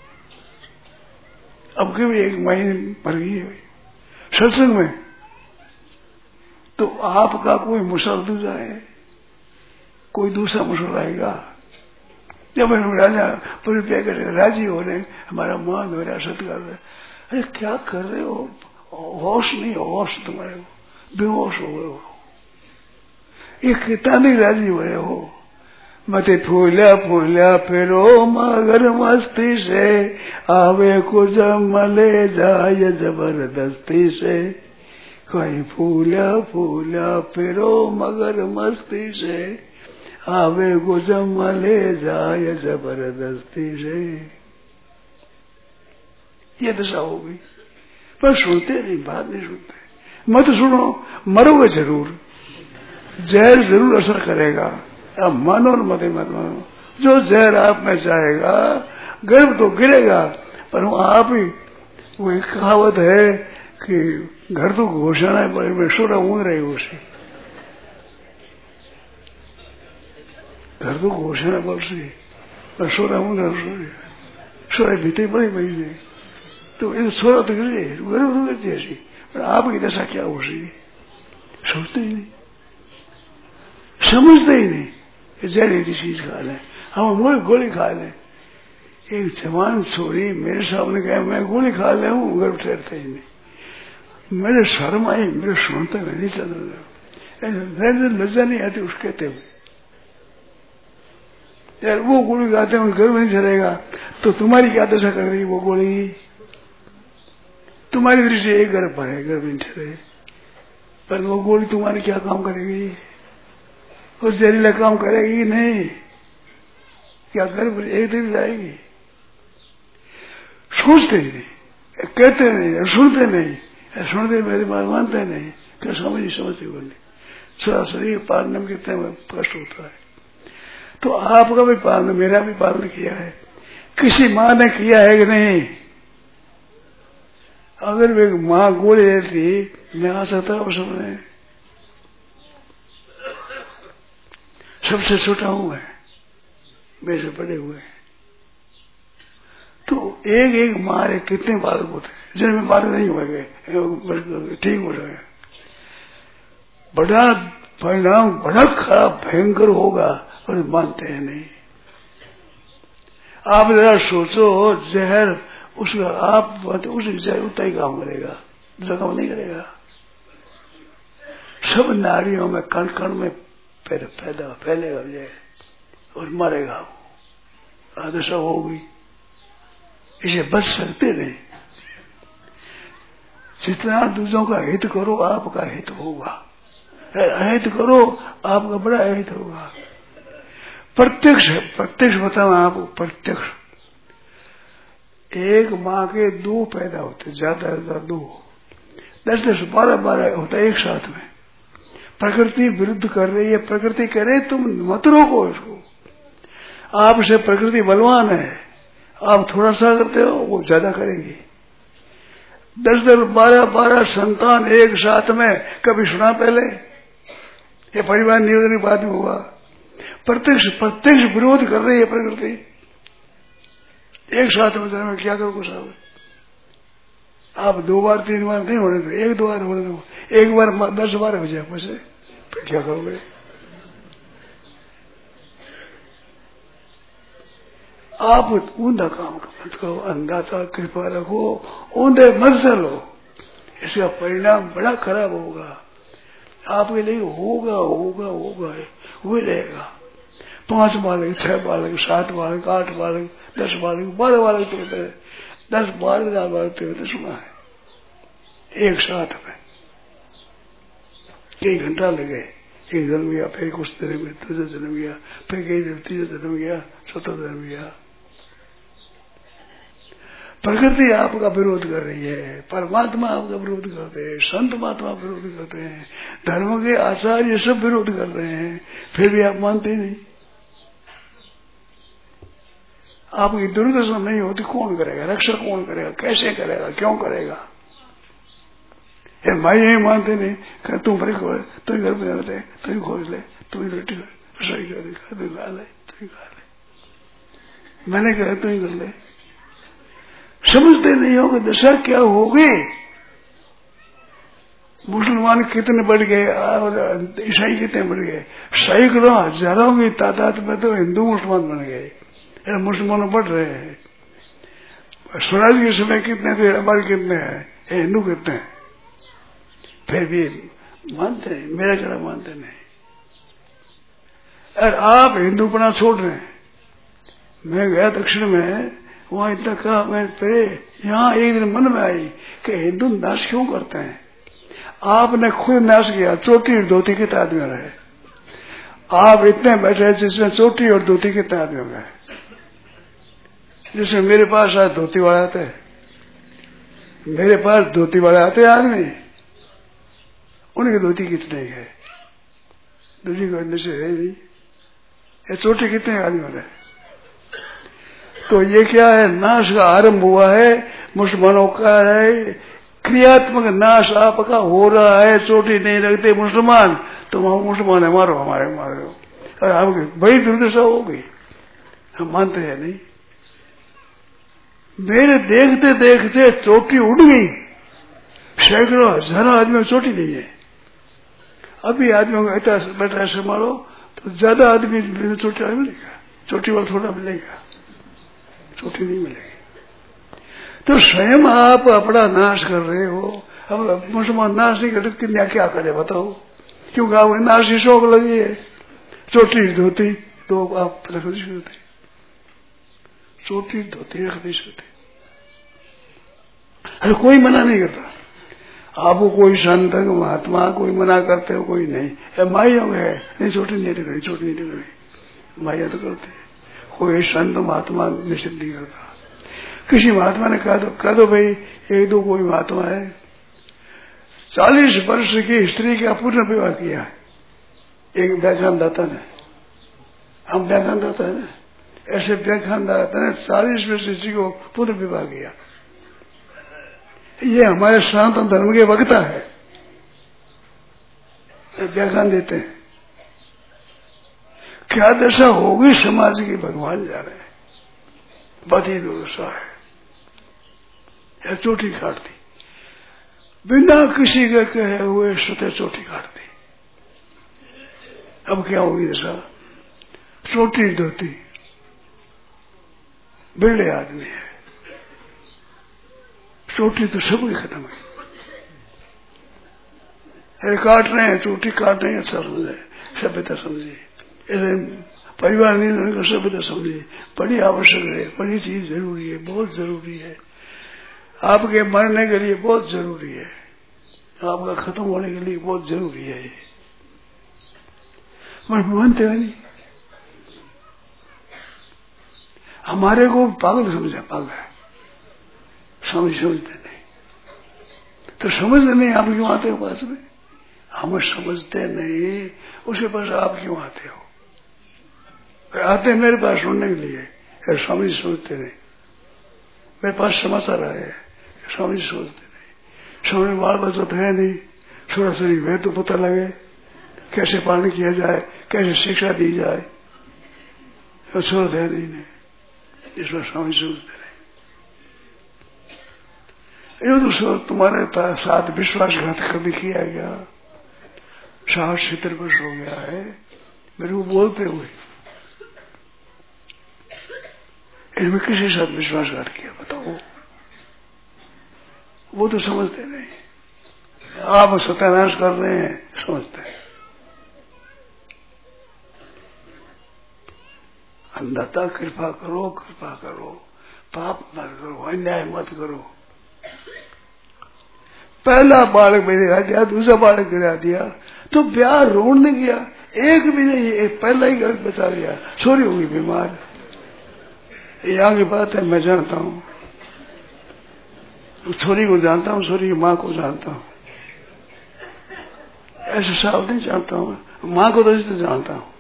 अब की भी एक माई मर गई है सत्संग में, तो आपका कोई मुसल दूसरा है, कोई दूसरा मुसल आएगा। जब राजा रुपया करे राजी हो रहे, हमारा मान हो रहा, सत्कार हो रहा, अरे क्या कर रहे हो? होश नहीं, होश तुम्हारे को बेहोश हो गए हो, ये कितना नहीं राजी हो रहे हो। मते फूला फूला फिरो मगर मस्ती से, आवे को जमले जाए जबरदस्ती से। कोई फूला फूला फिरो मगर मस्ती से, आवे को जमले जाए जबरदस्ती से। ये दशा हो गई, पर सुनते नहीं, बात नहीं सुनते। मत सुनो, मरोगे जरूर, जहर जरूर असर करेगा। अब मानो न मत मत मानो, जो जहर आप में जाएगा गर्भ तो गिरेगा, पर आप ही वो एक कहावत है कि घर तो घोषणा है पर में सोरा ऊँग रही उसे, घर तो घोषणा बोल सी पर सोरा ऊँग रहा, सोरा भीतर बड़ी बड़ी है, तो ये सोरा तो गिर जाए, गर्भ तो गिर जाए, पर आपकी दशा क्या हो सी? सोचते ही नहीं, समझते ही नहीं कि जहरीली चीज खा लें, हम वो गोली खा लें। एक जवान छोरी मेरे सामने कहा मैं गोली खा ले हूँ, गर्भ ठहरता ही नहीं। मेरे शर्म आई, मेरे सुनते में नहीं चल रहा, लज्जा नहीं आती उस कहते हुए। यार वो गोली खाते हैं गर्भ नहीं चलेगा, तो तुम्हारी क्या दशा कर रही वो गोली? तुम्हारी दृष्टि एक गर्भ पर है, गर्भ नहीं चले, पर वो गोली तुम्हारी क्या काम करेगी? कुछ जहरीला काम करेगी नहीं, क्या गर्भ एक दिन जाएगी? सोचते नहीं, कहते नहीं, सुनते नहीं, सुनते मेरी बात मानते नहीं, क्या समझ समझते बोले सारा शरीर पालने में कितने कष्ट होता है। तो आपका भी पालन, मेरा भी पालन किया है, किसी माँ ने किया है कि नहीं? अगर वे माँ गोली देती मैं आ सकता हूँ सबने, सबसे छोटा हूं मैं, मेरे से बड़े हुए। तो एक एक मारे कितने बालक होते हैं, जिनमें बालक नहीं हुए गए, ठीक हो जाए, बड़ा परिणाम बड़ा खराब भयंकर होगा, और मानते हैं नहीं। आप जरा सोचो, जहर उसका आप उस जहर उतना ही काम करेगा, दूसरा काम नहीं करेगा। सब नारियों में कण कण में पैदा फैलेगा जहर और मरेगा वो, आदशा होगी। इसे बच सकते नहीं। जितना दूसरों का हित करो आपका हित होगा, अहित करो आपका बड़ा अहित होगा। प्रत्यक्ष प्रत्यक्ष बताओ आपको, प्रत्यक्ष एक माँ के दो पैदा होते, ज्यादा ज्यादा दो, दस दस बारह बारह होता है एक साथ में। प्रकृति विरुद्ध कर रही है, प्रकृति करे तुम मत रोको इसको। आपसे प्रकृति बलवान है, आप थोड़ा सा करते हो वो ज्यादा करेंगी। दस दस बारह बारह संतान एक साथ में, कभी सुना पहले? ये परिवार नियोजन की बात में होगा। प्रत्यक्ष प्रत्यक्ष विरोध कर रही है प्रकृति। एक साथ में जन्म क्या करो साहब, आप दो बार तीन बार नहीं होने दो, एक दो बार होने दो, एक बार दस बार हो जाए मुझे, फिर क्या करोगे? आप ऊंधा काम मत करो, अंधाता कृपा रखो, ऊंधे मत चलो, इसका परिणाम बड़ा खराब होगा। आपके लिए होगा होगा होगा हुए रहेगा। पांच बालक, छह बालक, सात बालक, आठ बालक, दस बालक, बारह बालक तो होते हैं, दस बारह हजार बालक तो होते सुना है एक साथ में। कई घंटा लगे, एक जन्म गया, फिर कुछ जन्म गया, दूसरा जन्म गया, फिर कई दिन तीसरा जन्म गया, चौथा जन्म गया। प्रकृति आपका विरोध कर रही है, परमात्मा आपका विरोध करते हैं, संत महात्मा विरोध करते हैं, धर्म के आचार्य सब विरोध कर रहे हैं, फिर भी आप मानते नहीं। आपकी दुर्दशा नहीं होती कौन करेगा? रक्षा कौन करेगा? कैसे करेगा? क्यों करेगा? भाई यही मानते नहीं, कर तुम बड़े खोल, तुम घर में रहते, तुम खोज ले, तुम रोटी रसोई कर दे, तुम खा ले, तुम खा ले, मैंने कहा तुम कर ले। समझते नहीं हो कि दशा क्या होगी। मुसलमान कितने बढ़ गए और ईसाई कितने बढ़ गए, सैकड़ों हजारों की तादाद में तो हिंदू मुसलमान बन गए, मुसलमान बढ़ रहे हैं। स्वराज के समय कितने थे, हमारे कितने हैं, हिंदू कितने हैं, फिर भी मानते नहीं, मेरा कड़ा मानते नहीं। और आप हिंदूपना छोड़ रहे हैं। मैं गया दक्षिण में, वहां इतना कहा मैं, फिर यहाँ एक दिन मन में आई कि हिंदू नाश क्यों करते हैं। आपने खुद नाश किया, चोटी और धोती कितने आदमी रहे, आप इतने बैठे जिसमें चोटी और धोती कितने आदमी हो गए। जिसमें मेरे पास आज धोती वाले आते, मेरे पास धोती वाले आते आदमी, उनकी धोती कितने है, दूसरी को अंदर से है नहीं, ये चोटी कितने आदमी हो रहे। तो ये क्या है, नाश का आरंभ हुआ है, मुसलमानों का है, क्रियात्मक नाश आपका हो रहा है। चोटी नहीं रखते मुसलमान तो वहां मुसलमान है, मारो हमारे मारो, और आपकी बड़ी दुर्दशा हो गई। हम मानते हैं नहीं, मेरे देखते देखते चोटी उड़ गई, सैकड़ों हजारों आदमियों चोटी नहीं है। अभी आदमियों को ऐसा बैठा ऐसे मारो तो ज्यादा आदमी चोटी मिलेगा, चोटी वाला थोड़ा मिलेगा, चोटी नहीं मिलेगी। तो स्वयं आप अपना नाश कर रहे हो। अब मुसलमान नाश नहीं करते, किन्या क्या करे बताओ, क्योंकि आप नाश की शौक लगी है। चोटी धोती तो आप रख नहीं सकते, चोटी धोती रख नहीं सकते। अरे कोई मना नहीं करता आपको, कोई संत महात्मा कोई मना करते हो, कोई नहीं। माइयों में है नहीं, चोटी नहीं रखनी, चोटी नहीं रखनी, माइया तो करते हैं। कोई संत महात्मा निषेध नहीं करता। किसी महात्मा ने कहा तो कह दो भाई, एक दो कोई महात्मा है चालीस वर्ष की स्त्री का पूर्ण विवाह किया, एक व्याख्यान दाता ने, हम व्याख्यान दाता है ना, ऐसे व्याख्यान दाता ने चालीस वर्ष स्त्री को पूर्ण विवाह किया। ये हमारे सनातन धर्म के वक्ता है, व्याख्यान देते हैं। क्या दशा होगी समाज की भगवान जा रहे हैं, बड़ी दुर्दशा है। या चोटी काट दी बिना किसी के कहे हुए, स्वतः चोटी काट दी। अब क्या होगी दशा, चोटी धोती बिरले आदमी है, चोटी तो सबकी खत्म है। अरे काट रहे हैं, चोटी काट रहे हैं, अच्छा समझे, सभ्यता समझिए, ऐसे परिवार नहीं कर सभ्यता समझिए, बड़ी आवश्यक है, बड़ी चीज जरूरी है, बहुत जरूरी है, आपके मरने के लिए बहुत जरूरी है, आपका खत्म होने के लिए बहुत जरूरी है। पर मानते हैं नहीं, हमारे को पागल समझे, पागल है, समझ समझते नहीं। तो समझते नहीं आप क्यों आते हो पास में, हम समझते नहीं, उसके पास आप क्यों आते हो। आते मेरे पास सुनने के लिए, स्वामी जी सोचते नहीं, मेरे पास समाचार आए, स्वामी जी सोचते नहीं, स्वामी बाल बच्चा तो है नहीं, थोड़ा सा वे तो पता लगे, कैसे पालन किया जाए, कैसे शिक्षा दी जाए, सूरत है नहीं, ईश्वर स्वामी सोचते रहे। ये तो तुम्हारे साथ विश्वासघात कभी किया गया, साठ सत्तर वर्ष हो गया है मेरे को बोलते हुए, इनमें किसी साथ विश्वासघात किया बताओ? वो तो समझते नहीं, आप सत्यानाश कर रहे हैं समझते हैं। अंधता कृपा करो, कृपा करो, पाप मत करो, अन्याय मत करो। पहला बालक गिरा दिया, दूसरा बालक गिरा दिया, तो ब्याह रोने गया, एक भी नहीं, एक पहला ही गलत बता दिया, छोरी होगी बीमार। यहाँ की बात है, मैं जानता हूँ, छोरी को जानता हूँ, छोरी की माँ को जानता हूँ, ऐसे साफ नहीं जानता हूँ, माँ को तो इससे जानता हूँ,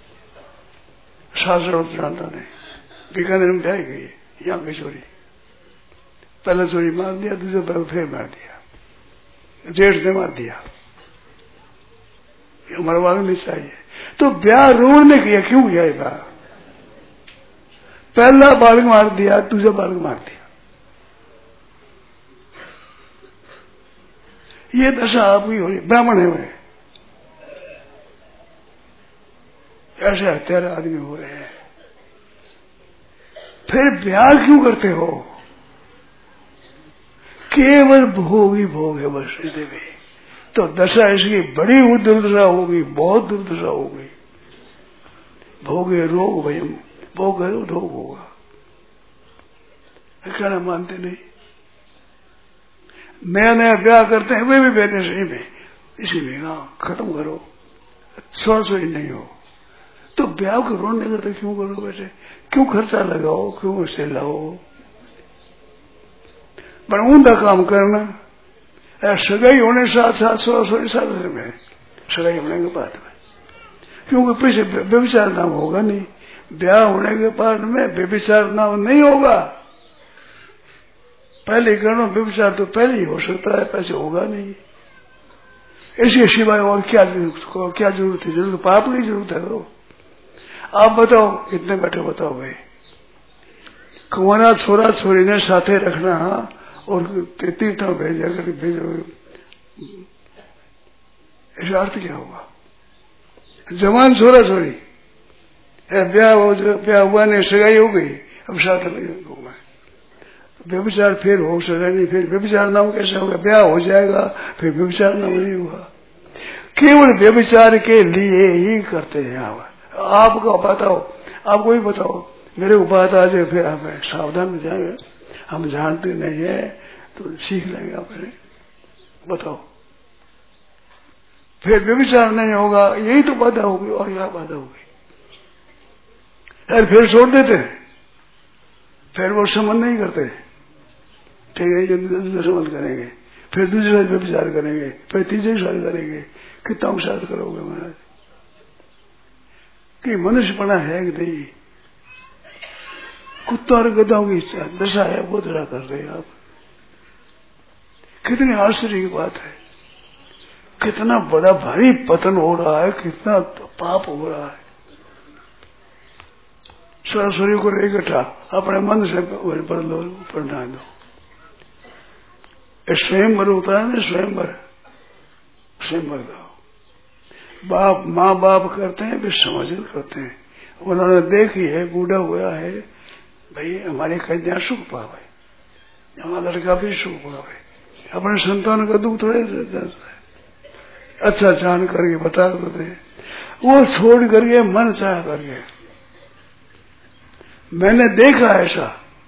सास तो जानता नहीं। बीकानेर में ब्याह गई, यहाँ की छोरी, पहले छोरी मार दिया, दूसरे बार फिर मार दिया, जेठ ने मार दिया, मरवा नहीं चाहिए। तो ब्याह रोड ने किया, क्यों किया ये ब्याह? पहला बालक मार दिया, दूसरा बालक मार दिया। ये दशा आपकी हो रही, ब्राह्मण है वे, ऐसे हत्यारे आदमी हो रहे हैं। फिर ब्याह क्यों करते हो? केवल भोग ही भोग है बस हृदय में, तो दशा इसकी बड़ी दुर्दशा होगी, बहुत दुर्दशा होगी। भोगे रोग भयम, भोग रोग होगा, कहना मानते नहीं। नया नया ब्याह करते हैं, वे भी बेटे सही में, इसी में हाँ खत्म करो, सौ सौ ही नहीं हो तो ब्याह को रोन नहीं करते, क्यों करो बेटे? क्यों खर्चा लगाओ, क्यों उससे लाओ? पर ऊंधा काम करना, सगाई होने साथ साथ सोलह सोलह साल में सगाई होने के बाद में, क्योंकि पीछे व्यभिचार नाम होगा नहीं, ब्याह होने के बाद में व्यभिचार नाम नहीं होगा। पहले करो व्यभिचार तो पहले ही हो सकता है, पैसे होगा नहीं। इसके सिवाय और क्या जरूरत, क्या जरूरत है? जरूरत पाप की जरूरत है। तो आप बताओ, कितने बैठे बताओ भाई, कुंवारा छोरा छोरी ने साथे रखना और तीर्थ में भेजा कर भेजो, इसका अर्थ क्या होगा? जवान छोरा छोरी ब्याह हो, ब्याह हुआ नहीं, सगाई हो गई, अब साथ होगा, व्यभिचार फिर हो सगाई नहीं, फिर व्यभिचार नाम कैसे होगा? ब्याह हो जाएगा फिर व्यभिचार नाम नहीं हुआ। केवल व्यभिचार के लिए ही करते हैं। आप आपको बताओ, आपको ही बताओ, मेरे को बात आ जाए फिर आप सावधान हो जाएंगे, हम जानते नहीं है तो सीख लेंगे आपने। बताओ, फिर व्यभिचार नहीं होगा, यही तो बाधा होगी और यह बाधा होगी। यार फिर छोड़ देते, फिर वो संबंध नहीं करते, ठीक है, ये दूसरे संबंध करेंगे, फिर दूसरे साथ व्यभिचार करेंगे, फिर तीसरे साथ करेंगे, कितना साथ करोगे महाराज? कि मनुष्यपना है कि नहीं? कुत्ता और गधाओं की इच्छा दशा है, वो दशा कर रहे हैं आप। कितनी आश्चर्य की बात है, कितना बड़ा भारी पतन हो रहा है, कितना पाप हो रहा है। सरस्वती को इकट्ठा अपने मन से पर लो, ऊपर दो। स्वयंवर होता है ना, स्वयंवर, स्वयंवर दो। बाप माँ बाप करते हैं, वे समझ करते हैं, उन्होंने देखी है, बूढ़ा हुआ है, भाई हमारी कन्या सुख पावे, हमारा लड़का भी सुख पावे, अपने संतान का दुख थोड़े अच्छा जान करके बता देते, वो छोड़ करके मन चाह करके। मैंने देखा ऐसा,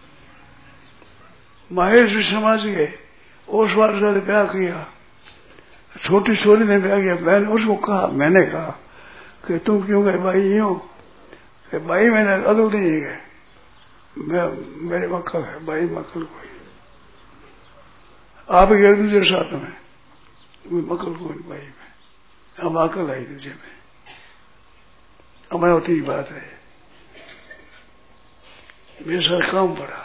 महेश समाज के उस बार से ब्याह किया, छोटी छोरी ने ब्याह किया। मैंने उसको कहा, मैंने कहा कि तुम क्यों गए भाई? यूं कि भाई मैंने अदू नहीं गए, मैं मेरे मक्कल है भाई, मक्कल कोई आप गए दूसरे साथ में, मक्कल कोई भाई में, अब अकल आई तुझे में, अमरावती की बात है। मेरे साथ काम पड़ा,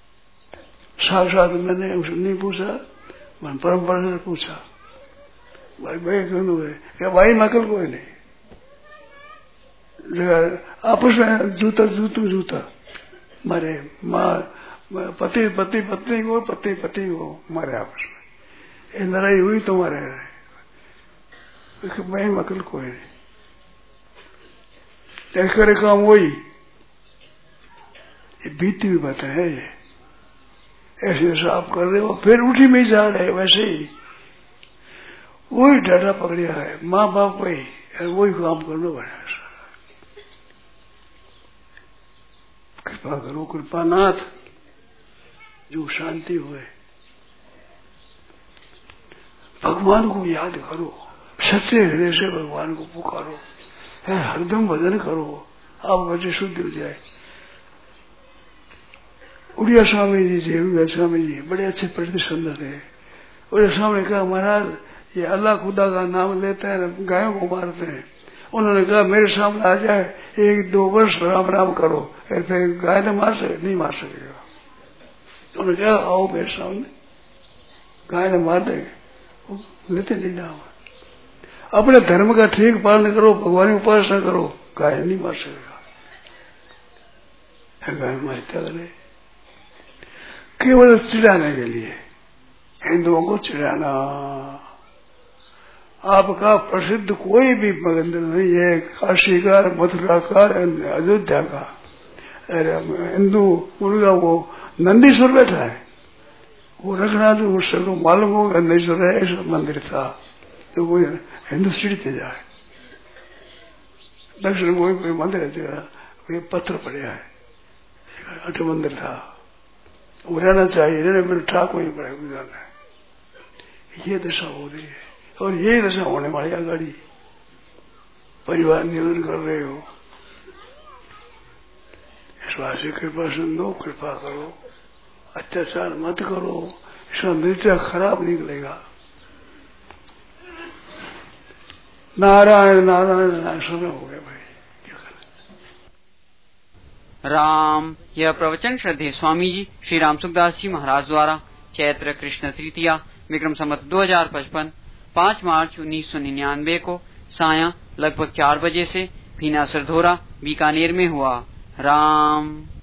साथ साथ मैंने उसने नहीं पूछा, मैंने परम्परा से पूछा, भाई भाई क्यों है क्या भाई मकल कोई नहीं, आपस में जूता जूतू जूता मारे, माँ पति पति पत्नी को, पति पति को मारे आपस में, ये लड़ाई हुई तो मारे भाई मकल कोई नहीं, करे काम वही, ये बीती हुई बात है। ये ऐसे जैसे आप कर रहे हो फिर उठी में जा रहे, वैसे ही वही डाटा पकड़िया है, माँ बाप वही, वही काम करना बना। कृपा करो कृपानाथ, जो शांति हुए, भगवान को याद करो, सच्चे हृदय से भगवान को पुकारो, हरदम भजन करो, आप वजह शुद्ध हो जाए। उड़िया स्वामी जी जी स्वामी जी बड़े अच्छे प्रतिष्ठा थे। उड़िया स्वामी ने कहा महाराज ये अल्लाह खुदा का नाम लेते हैं, गायों को मारते हैं। उन्होंने कहा मेरे सामने आ जाए, एक दो वर्ष राम राम करो, फिर गाय ने मार सके नहीं मार सकेगा। उन्होंने कहा आओ मेरे सामने, गाय ने मार देंगे, लेते नहीं नाम। अपने धर्म का ठीक पालन करो, भगवान की उपासना करो, गाय नहीं मार सकेगा। गाय मारता करे केवल चिढ़ाने के लिए, हिंदुओं को चिढ़ाना। आपका प्रसिद्ध कोई भी मंदिर नहीं है, काशी का, मथुरा का, अयोध्या का। अरे हिंदू उनका वो नंदीश्वर बैठा है, वो रखना जो उससे तो मालूम होगा नंदीश्वर है, ऐसा मंदिर था, तो वो हिंदू सीढ़ते जाए। दक्षिण में कोई मंदिर है, कोई पत्थर पड़े है, अट मंदिर था, वो रहना चाहिए, रहने मेरे ठाकुर ही पड़े गुजारना है। ये दशा हो रही है और यही दशा होने वाली आगाड़ी। परिवार निवेदन कर रहे हो, ईश्वर से कृपा सुनो, कृपा करो, अत्याचार मत करो, इसका नृत्य खराब निकलेगा। नारायण नारायण नारायण समय हो गया भाई। राम। यह प्रवचन श्रद्धेय स्वामी जी श्री राम सुखदास जी महाराज द्वारा चैत्र कृष्ण तृतीया विक्रम संवत दो हजार पचपन पाँच मार्च उन्नीस सौ निन्यानवे को सायं लगभग चार बजे से भीना सरधोरा बीकानेर में हुआ। राम।